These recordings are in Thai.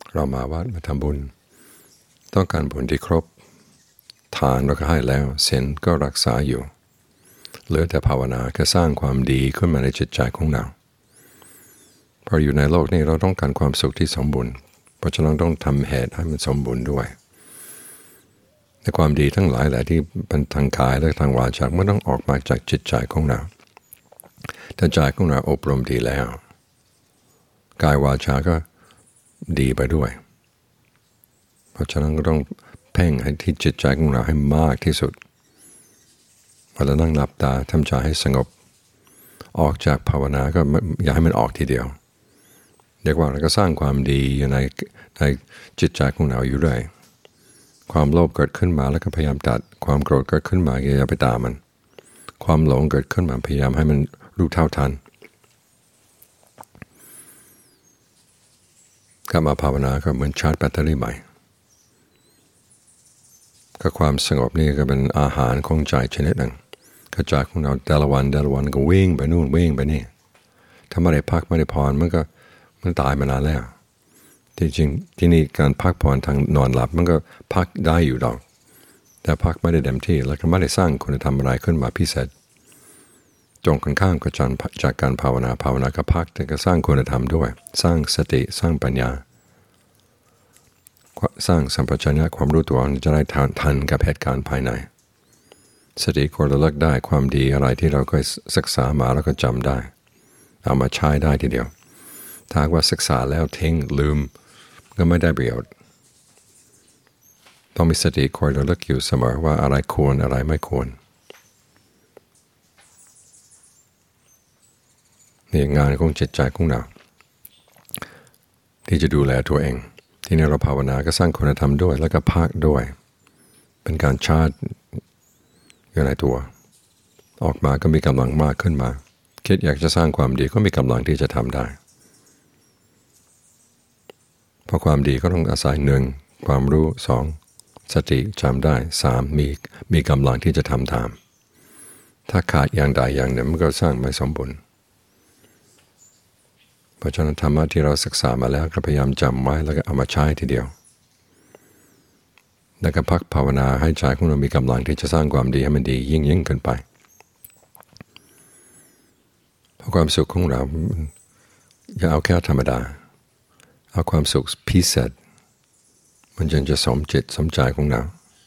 เรามาวัดมาทำบุญต้องการบุญที่ครบทานเราก็ให้แล้วศีลก็รักษาอยู่เหลือแต่ภาวนาคือสร้างความดีขึ้นมาในจิตใจของเราเพราะอยู่ในโลกนี้เราต้องการความสุขที่สมบูรณ์เพราะฉะนั้นต้องทำเหตุให้มันสมบูรณ์ด้วยในความดีทั้งหลายแหละที่เป็นทางกายและทางวาจามันต้องออกมาจากจิตใจของเราถ้าใจของเราอบรมดีแล้วกายวาจาก็ดีไปด้วยเพราะฉะนั้นก็ต้องเพ่งให้ที่จิตใจของเราให้มากที่สุดเวลานั่งหลับตาทำใจให้สงบออกจากภาวนาก็อย่าให้มันออกทีเดียวเรียกว่าเราก็สร้างความดีอยู่ในจิตใจของเราอยู่ด้วยความโลภเกิดขึ้นมาแล้วก็พยายามตัดความโกรธเกิดขึ้นมาอย่าไปตามมันความหลงเกิดขึ้นมาพยายามให้มันรู้เท่าทันกลับมาภาวนาก็เหมือนชาร์จแบตเตอรี่ใหม่ก็ความสงบนี่ก็เป็นอาหารของใจชนิดหนึ่งกระจายของเราแต่ละวันก็วิ่งไปนู่นวิ่งไปนี่ถ้าไม่ได้พักไม่ได้ผ่อนมันตายมานานแล้วจริงๆที่นี่การพักผ่อนทางนอนหลับมันก็พักได้อยู่ดอกแต่พักไม่ได้เต็มที่แล้วก็ไม่ได้สร้างคุณธรรมอะไรขึ้นมาพิเศษจงกันข้ามกับจากการภาวนาก็พักแต่ก็สร้างคุณธรรมด้วยสร้างสติสร้างปัญญาสร้างสัมปชัญญะความรู้ตัวจะได้ทันกับเหตุการณ์ภายในสติก็ระลึกได้ความดีอะไรที่เราเคยศึกษามาแล้วก็จำได้เอามาใช้ได้ทีเดียวถ้าว่าศึกษาแล้วทิ้งลืมก็ไม่ได้ประโยชน์ต้องมีสติคอยระลึกอยู่เสมอว่าอะไรควรอะไรไม่ควรนี่งานของจิตใจของเราที่จะดูแลตัวเองที่นี่เราภาวนาก็สร้างคุณธรรมด้วยแล้วก็พักด้วยเป็นการชาร์จอยู่ในตัวออกมาก็มีกำลังมากขึ้นมาคิดอยากจะสร้างความดีก็มีกำลังที่จะทำได้เพราะความดีก็ต้องอาศัย1ความรู้2สติจำได้3มีกำลังที่จะทำตามถ้าขาดอย่างใดอย่างหนึ่งมันก็สร้างไม่สมบูรณ์เพราะฉะนั้นธรรมะที่เราศึกษามาแล้วก็พยายามจำไว้แล้วก็เอามาใช้ทีเดียวแล้วก็พักภาวนาให้ใจของเรามีกำลังที่จะสร้างความดีให้มันดียิ่งขึ้นไปเพราะความสุขของเราอย่าเอาแค่ธรรมดาเอาความสุขพิเศษมันจะสมจิตสมใจของเรา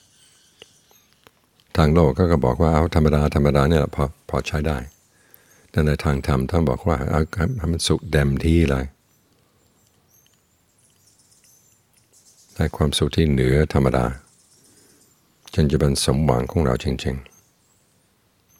ทางโลกก็บอกว่าเอาธรรมดาเนี่ยพอใช้ได้แต่ในทางธรรมท่านบอกว่าเอาให้มันสุขเต็มที่เลยให้ความสุขที่เหนือธรรมดาจนจะเป็นสมหวังของเราจริงๆ